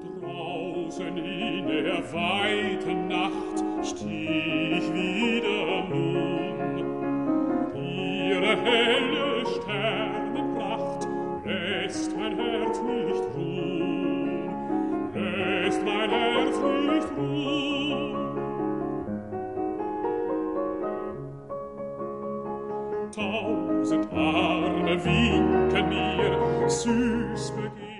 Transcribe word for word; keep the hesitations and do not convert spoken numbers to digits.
Draußen in der weiten Nacht steh ich wieder nun. Ihre helle Sternenpracht lässt mein Herz nicht ruhen, lässt mein Herz nicht ruhen. Tausend Arme winken mir, süß begehrt